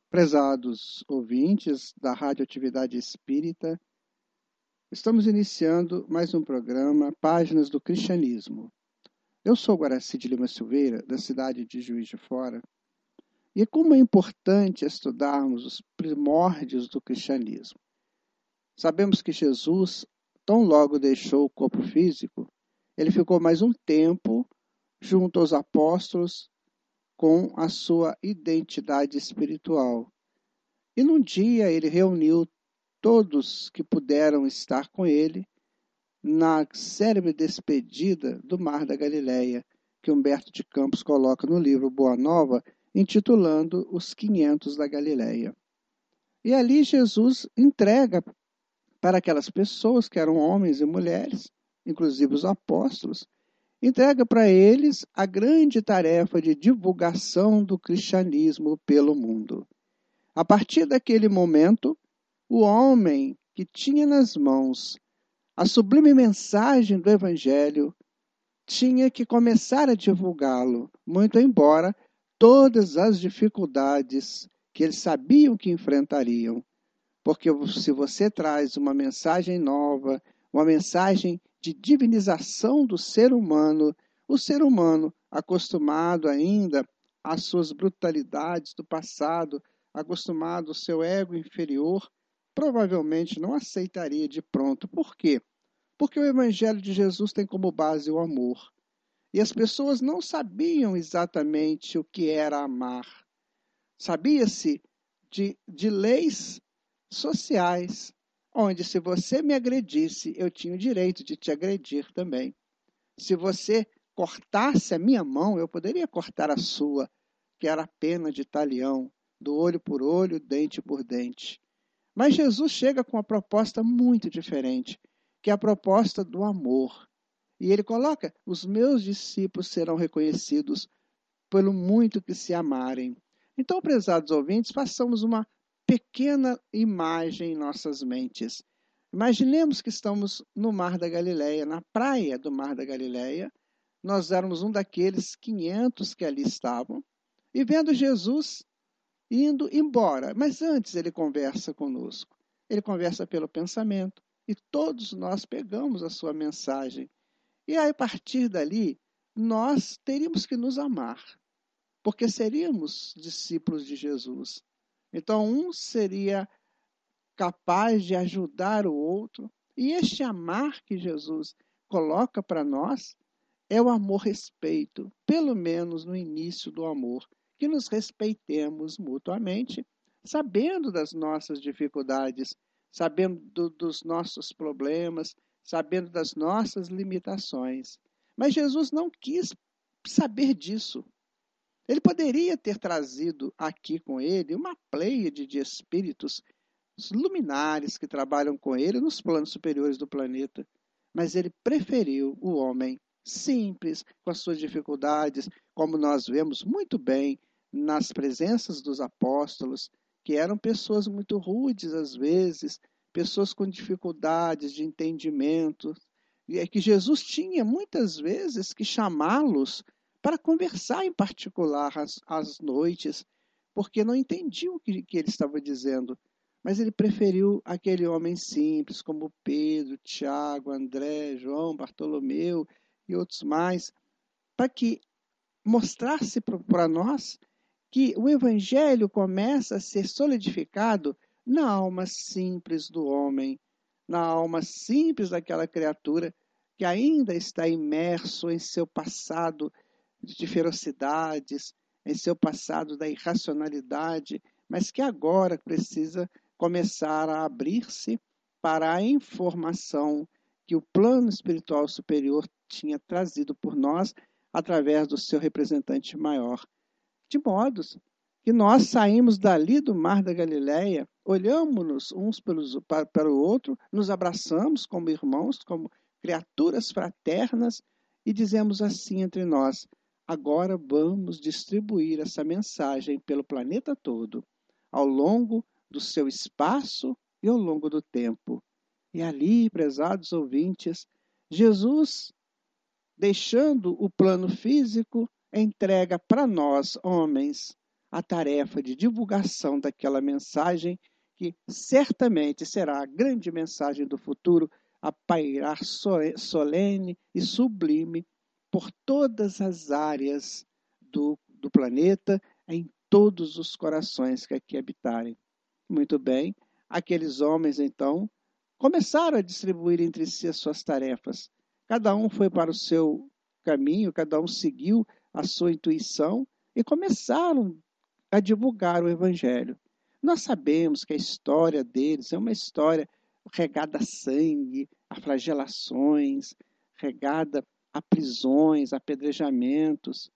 Prezados ouvintes da Rádio Atividade Espírita, estamos iniciando mais um programa Páginas do Cristianismo. Eu sou Guaraci de Lima Silveira, da cidade de Juiz de Fora, e como é importante estudarmos os primórdios do cristianismo. Sabemos que Jesus, tão logo deixou o corpo físico, ele ficou mais um tempo junto aos apóstolos com a sua identidade espiritual. E num dia ele reuniu todos que puderam estar com ele na célebre despedida do Mar da Galileia, que Humberto de Campos coloca no livro Boa Nova, intitulando Os 500 da Galileia. E ali Jesus entrega para aquelas pessoas que eram homens e mulheres, inclusive os apóstolos, entrega para eles a grande tarefa de divulgação do cristianismo pelo mundo. A partir daquele momento, o homem que tinha nas mãos a sublime mensagem do Evangelho tinha que começar a divulgá-lo, muito embora todas as dificuldades que eles sabiam que enfrentariam. Porque se você traz uma mensagem nova, uma mensagem de divinização do ser humano, o ser humano acostumado ainda às suas brutalidades do passado, acostumado ao seu ego inferior, provavelmente não aceitaria de pronto. Por quê? Porque o Evangelho de Jesus tem como base o amor. E as pessoas não sabiam exatamente o que era amar. Sabia-se de leis sociais, onde se você me agredisse, eu tinha o direito de te agredir também. Se você cortasse a minha mão, eu poderia cortar a sua, que era a pena de talião, do olho por olho, dente por dente. Mas Jesus chega com uma proposta muito diferente, que é a proposta do amor. E ele coloca: os meus discípulos serão reconhecidos pelo muito que se amarem. Então, prezados ouvintes, façamos uma pequena imagem em nossas mentes. Imaginemos que estamos no Mar da Galileia, na praia do Mar da Galileia. Nós éramos um daqueles 500 que ali estavam, e vendo Jesus indo embora. Mas antes ele conversa conosco. Ele conversa pelo pensamento, e todos nós pegamos a sua mensagem. E aí, a partir dali, nós teríamos que nos amar, porque seríamos discípulos de Jesus. Então, um seria capaz de ajudar o outro, e este amar que Jesus coloca para nós é o amor-respeito, pelo menos no início do amor, que nos respeitemos mutuamente, sabendo das nossas dificuldades, sabendo dos nossos problemas, sabendo das nossas limitações. Mas Jesus não quis saber disso. Ele poderia ter trazido aqui com ele uma pleiade de espíritos luminares que trabalham com ele nos planos superiores do planeta, mas ele preferiu o homem simples, com as suas dificuldades, como nós vemos muito bem nas presenças dos apóstolos, que eram pessoas muito rudes às vezes, pessoas com dificuldades de entendimento, e é que Jesus tinha muitas vezes que chamá-los para conversar em particular às noites, porque não entendiam o que ele estava dizendo. Mas ele preferiu aquele homem simples, como Pedro, Tiago, André, João, Bartolomeu e outros mais, para que mostrasse para nós que o Evangelho começa a ser solidificado na alma simples do homem, na alma simples daquela criatura que ainda está imerso em seu passado de ferocidades, em seu passado da irracionalidade, mas que agora precisa começar a abrir-se para a informação que o plano espiritual superior tinha trazido por nós através do seu representante maior. De modo que nós saímos dali do Mar da Galileia, olhamos-nos uns para o outro, nos abraçamos como irmãos, como criaturas fraternas e dizemos assim entre nós: agora vamos distribuir essa mensagem pelo planeta todo, ao longo do seu espaço e ao longo do tempo. E ali, prezados ouvintes, Jesus, deixando o plano físico, entrega para nós, homens, a tarefa de divulgação daquela mensagem, que certamente será a grande mensagem do futuro, a pairar solene e sublime por todas as áreas do planeta, em todos os corações que aqui habitarem. Muito bem, aqueles homens, então, começaram a distribuir entre si as suas tarefas. Cada um foi para o seu caminho, cada um seguiu a sua intuição e começaram a divulgar o Evangelho. Nós sabemos que a história deles é uma história regada a sangue, a flagelações, regada a prisões, a apedrejamentos,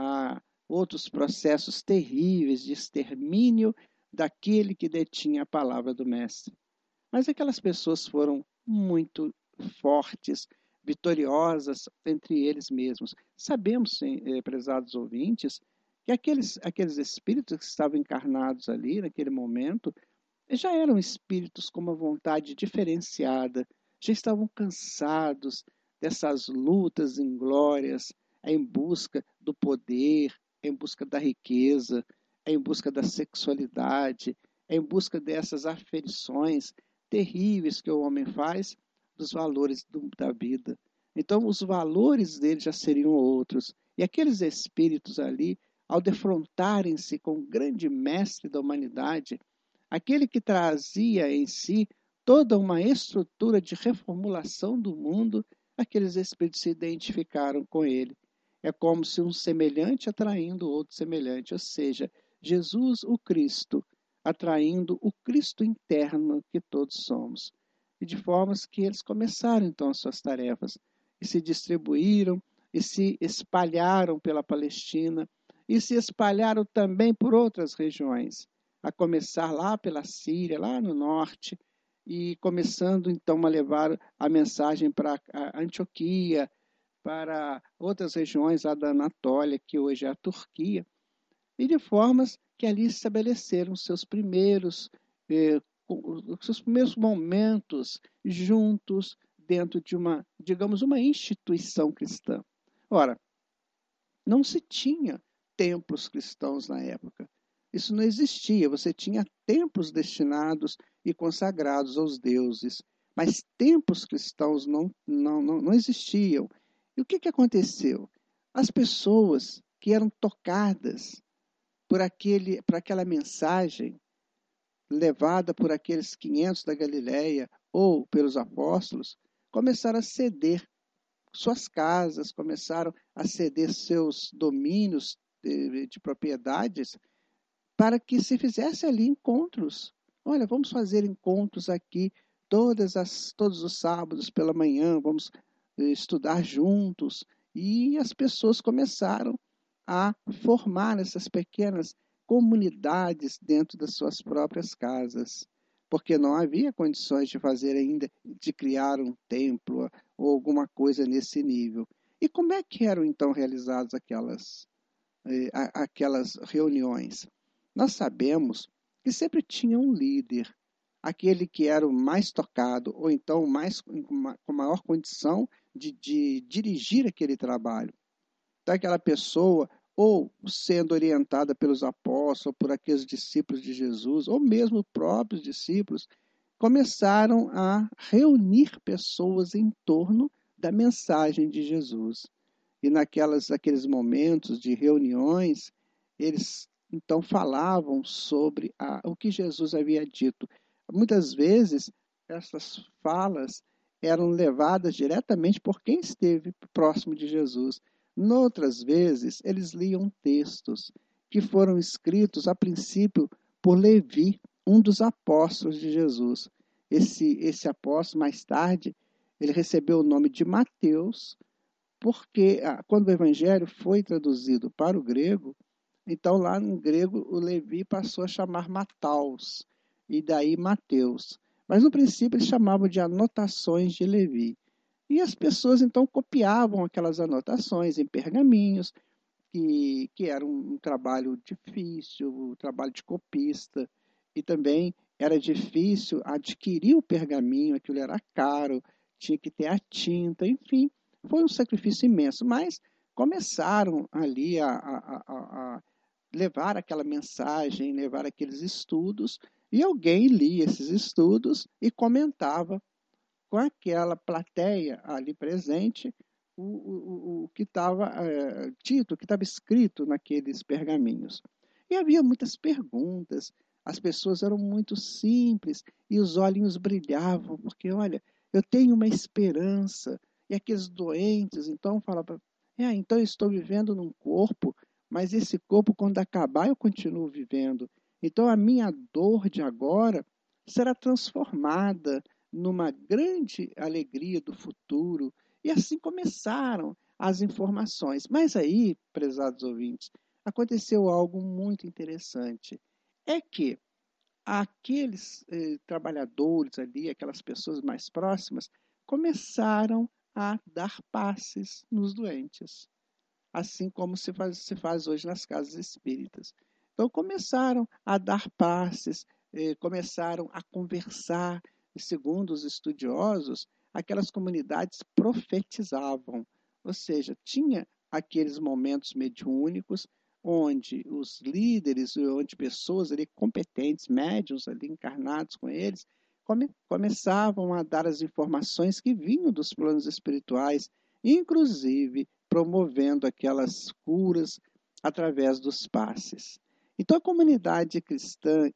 a outros processos terríveis de extermínio daquele que detinha a palavra do Mestre. Mas aquelas pessoas foram muito fortes, vitoriosas entre eles mesmos. Sabemos, prezados ouvintes, que aqueles espíritos que estavam encarnados ali naquele momento já eram espíritos com uma vontade diferenciada, já estavam cansados dessas lutas inglórias em busca do poder, em busca da riqueza, em busca da sexualidade, em busca dessas aferições terríveis que o homem faz dos valores da vida. Então, os valores dele já seriam outros. E aqueles espíritos ali, ao defrontarem-se com o grande mestre da humanidade, aquele que trazia em si toda uma estrutura de reformulação do mundo, aqueles espíritos se identificaram com ele. É como se um semelhante atraindo outro semelhante, ou seja, Jesus, o Cristo, atraindo o Cristo interno que todos somos. E de formas que eles começaram então as suas tarefas e se distribuíram e se espalharam pela Palestina e se espalharam também por outras regiões, a começar lá pela Síria, lá no norte, e começando então a levar a mensagem para a Antioquia, para outras regiões lá da Anatólia, que hoje é a Turquia, e de formas que ali estabeleceram seus primeiros momentos juntos dentro de uma, digamos, uma instituição cristã. Ora, não se tinha templos cristãos na época. Isso não existia. Você tinha templos destinados e consagrados aos deuses, mas templos cristãos não existiam. E o que aconteceu? As pessoas que eram tocadas por aquela mensagem levada por aqueles 500 da Galileia ou pelos apóstolos, começaram a ceder suas casas, começaram a ceder seus domínios de propriedades para que se fizesse ali encontros. Olha, vamos fazer encontros aqui todos os sábados pela manhã, vamos estudar juntos. E as pessoas começaram a formar essas pequenas comunidades dentro das suas próprias casas, porque não havia condições de fazer ainda, de criar um templo ou alguma coisa nesse nível. E como é que eram então realizadas aquelas reuniões? Nós sabemos que sempre tinha um líder, aquele que era o mais tocado, ou então com maior condição de dirigir aquele trabalho. Então, aquela pessoa, ou sendo orientada pelos apóstolos, por aqueles discípulos de Jesus, ou mesmo próprios discípulos, começaram a reunir pessoas em torno da mensagem de Jesus. E naqueles momentos de reuniões, eles então falavam sobre o que Jesus havia dito. Muitas vezes, essas falas eram levadas diretamente por quem esteve próximo de Jesus. Noutras vezes, eles liam textos que foram escritos, a princípio, por Levi, um dos apóstolos de Jesus. Esse apóstolo, mais tarde, ele recebeu o nome de Mateus, porque quando o evangelho foi traduzido para o grego, então lá no grego o Levi passou a chamar Mataus, e daí Mateus. Mas no princípio eles chamavam de anotações de Levi. E as pessoas então copiavam aquelas anotações em pergaminhos, que era um trabalho difícil, um trabalho de copista, e também era difícil adquirir o pergaminho, aquilo era caro, tinha que ter a tinta, enfim, foi um sacrifício imenso, mas começaram ali levar aquela mensagem, levar aqueles estudos, e alguém lia esses estudos e comentava com aquela plateia ali presente o que estava dito, o que estava escrito naqueles pergaminhos. E havia muitas perguntas, as pessoas eram muito simples e os olhinhos brilhavam, porque, olha, eu tenho uma esperança. E aqueles doentes, então, falavam, então eu estou vivendo num corpo, mas esse corpo, quando acabar, eu continuo vivendo. Então, a minha dor de agora será transformada numa grande alegria do futuro. E assim começaram as informações. Mas aí, prezados ouvintes, aconteceu algo muito interessante. É que aqueles trabalhadores ali, aquelas pessoas mais próximas, começaram a dar passes nos doentes, assim como se faz hoje nas casas espíritas. Então começaram a dar passes, começaram a conversar, e segundo os estudiosos, aquelas comunidades profetizavam, ou seja, tinha aqueles momentos mediúnicos onde os líderes, onde pessoas ali competentes, médiuns ali encarnados com eles, começavam a dar as informações que vinham dos planos espirituais, inclusive promovendo aquelas curas através dos passes. Então, a comunidade cristã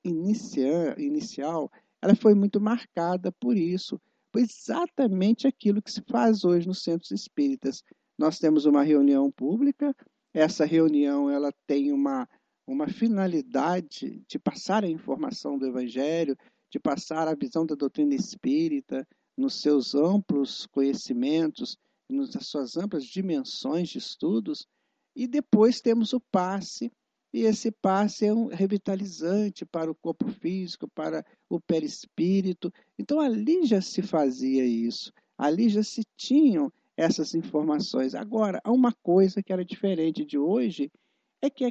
inicial, ela foi muito marcada por isso, por exatamente aquilo que se faz hoje nos centros espíritas. Nós temos uma reunião pública, essa reunião ela tem uma finalidade de passar a informação do Evangelho, de passar a visão da doutrina espírita nos seus amplos conhecimentos, nas suas amplas dimensões de estudos, e depois temos o passe, e esse passe é um revitalizante para o corpo físico, para o perispírito. Então ali já se fazia isso, ali já se tinham essas informações. Agora, há uma coisa que era diferente de hoje, é que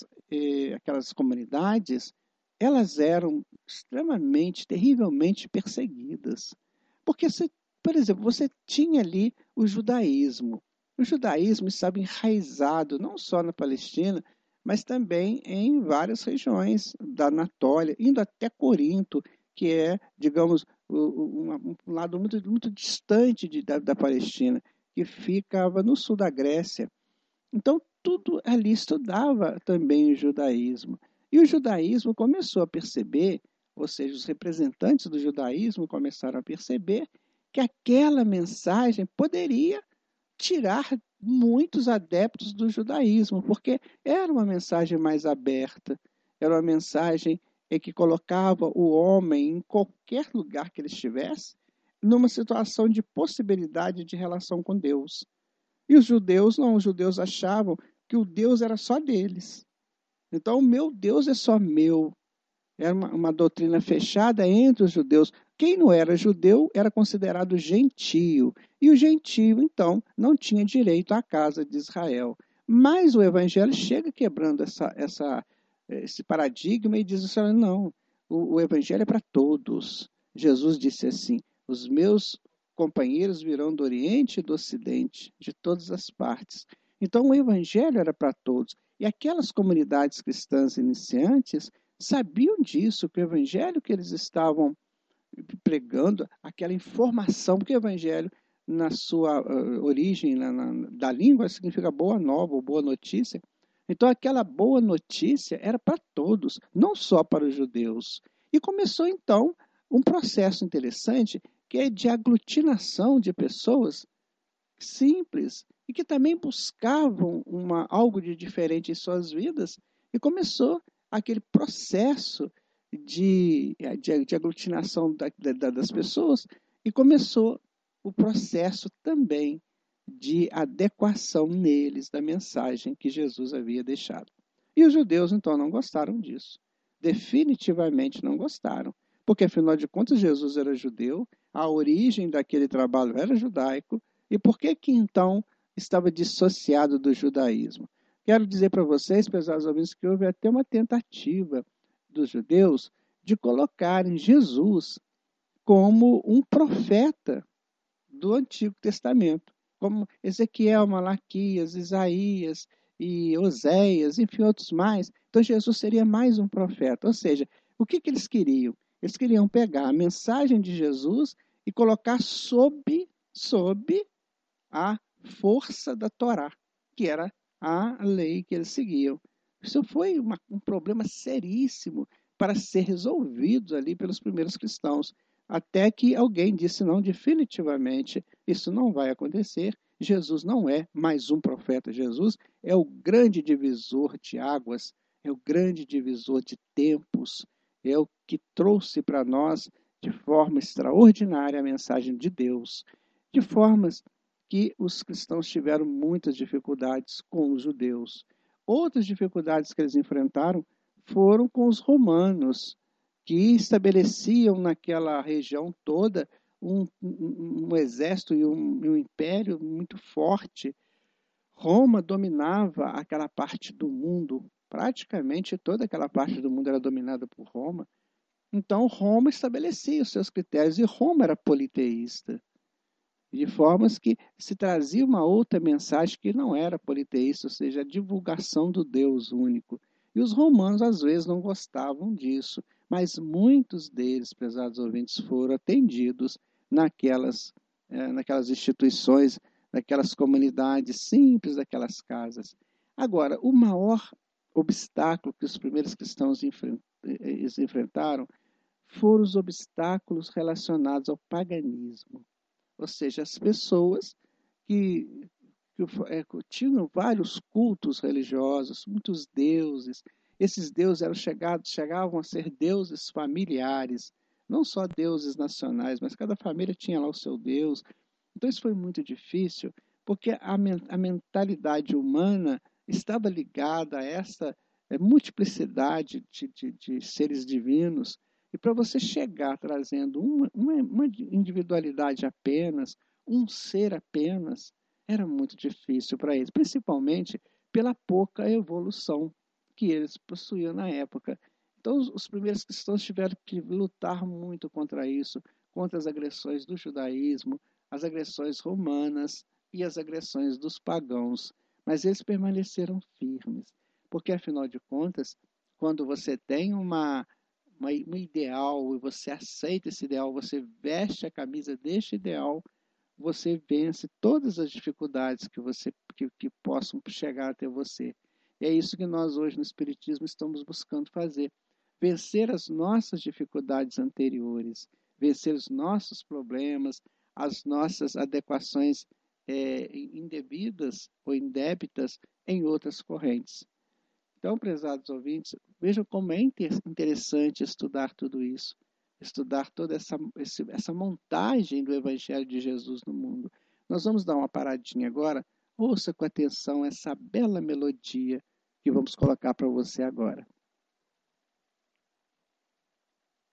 aquelas comunidades, elas eram extremamente, terrivelmente perseguidas. Porque, por exemplo, você tinha ali o judaísmo. O judaísmo estava enraizado não só na Palestina, mas também em várias regiões da Anatólia, indo até Corinto, que é, digamos, um lado muito, muito distante da Palestina, que ficava no sul da Grécia. Então, tudo ali estudava também o judaísmo. E o judaísmo começou a perceber, ou seja, os representantes do judaísmo começaram a perceber que aquela mensagem poderia tirar muitos adeptos do judaísmo, porque era uma mensagem mais aberta, era uma mensagem em que colocava o homem em qualquer lugar que ele estivesse, numa situação de possibilidade de relação com Deus. E os judeus não, os judeus achavam que o Deus era só deles. Então, o meu Deus é só meu. Era uma doutrina fechada entre os judeus. Quem não era judeu era considerado gentio. E o gentio, então, não tinha direito à casa de Israel. Mas o evangelho chega quebrando esse paradigma e diz assim, não, o evangelho é para todos. Jesus disse assim, os meus companheiros virão do Oriente e do Ocidente, de todas as partes. Então, o evangelho era para todos. E aquelas comunidades cristãs iniciantes sabiam disso, que o evangelho que eles estavam pregando, aquela informação, porque o evangelho, na sua origem, da língua, significa boa nova ou boa notícia. Então, aquela boa notícia era para todos, não só para os judeus. E começou, então, um processo interessante, que é de aglutinação de pessoas simples e que também buscavam algo de diferente em suas vidas, e começou aquele processo de aglutinação das pessoas, e começou o processo também de adequação neles da mensagem que Jesus havia deixado. E os judeus, então, não gostaram disso. Definitivamente não gostaram. Porque, afinal de contas, Jesus era judeu, a origem daquele trabalho era judaico, e por que então estava dissociado do judaísmo? Quero dizer para vocês, pesados ouvintes, que houve até uma tentativa dos judeus de colocarem Jesus como um profeta do Antigo Testamento, como Ezequiel, Malaquias, Isaías e Oséias, enfim, outros mais. Então Jesus seria mais um profeta. Ou seja, o que eles queriam? Eles queriam pegar a mensagem de Jesus e colocar sob a força da Torá, que era a lei que eles seguiam. Isso foi um problema seríssimo para ser resolvido ali pelos primeiros cristãos, até que alguém disse, não, definitivamente isso não vai acontecer. Jesus não é mais um profeta. Jesus é o grande divisor de águas, é o grande divisor de tempos, é o que trouxe para nós de forma extraordinária a mensagem de Deus, de formas que os cristãos tiveram muitas dificuldades com os judeus. Outras dificuldades que eles enfrentaram foram com os romanos, que estabeleciam naquela região toda um exército e um império muito forte. Roma dominava aquela parte do mundo, praticamente toda aquela parte do mundo era dominada por Roma. Então, Roma estabelecia os seus critérios e Roma era politeísta, de formas que se trazia uma outra mensagem que não era politeísta, ou seja, a divulgação do Deus único. E os romanos, às vezes, não gostavam disso, mas muitos deles, prezados ouvintes, foram atendidos naquelas instituições, naquelas comunidades simples, daquelas casas. Agora, o maior obstáculo que os primeiros cristãos enfrentaram foram os obstáculos relacionados ao paganismo. Ou seja, as pessoas que, tinham vários cultos religiosos, muitos deuses. Esses deuses chegavam a ser deuses familiares, não só deuses nacionais, mas cada família tinha lá o seu deus. Então isso foi muito difícil, porque a mentalidade humana estava ligada a essa multiplicidade de seres divinos. E para você chegar trazendo uma individualidade apenas, um ser apenas, era muito difícil para eles, principalmente pela pouca evolução que eles possuíam na época. Então, os primeiros cristãos tiveram que lutar muito contra isso, contra as agressões do judaísmo, as agressões romanas e as agressões dos pagãos. Mas eles permaneceram firmes, porque, afinal de contas, quando você tem um ideal e você aceita esse ideal, você veste a camisa deste ideal, você vence todas as dificuldades que possam chegar até você. E é isso que nós hoje no Espiritismo estamos buscando fazer. Vencer as nossas dificuldades anteriores, vencer os nossos problemas, as nossas adequações indevidas ou indébitas em outras correntes. Então, prezados ouvintes, vejam como é interessante estudar tudo isso, estudar toda essa montagem do Evangelho de Jesus no mundo. Nós vamos dar uma paradinha agora, ouça com atenção essa bela melodia que vamos colocar para você agora.